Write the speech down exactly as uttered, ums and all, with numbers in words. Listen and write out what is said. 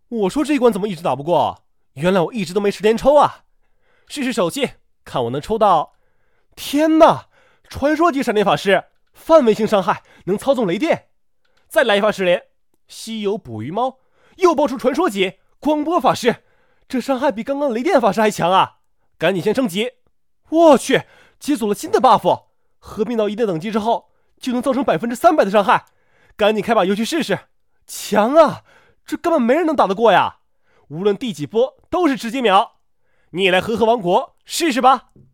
我说这一关怎么一直打不过？原来我一直都没时间抽啊！试试手气，看我能抽到。天哪！传说级闪电法师，范围性伤害，能操纵雷电。再来一发失联，稀有捕鱼猫又爆出传说级光波法师，这伤害比刚刚雷电法师还强啊！赶紧先升级。我去，解锁了新的 buff， 合并到一定等级之后就能造成百分之三百的伤害。赶紧开把油去试试。强啊，这根本没人能打得过呀！无论第几波都是直接秒。你也来和和王国试试吧。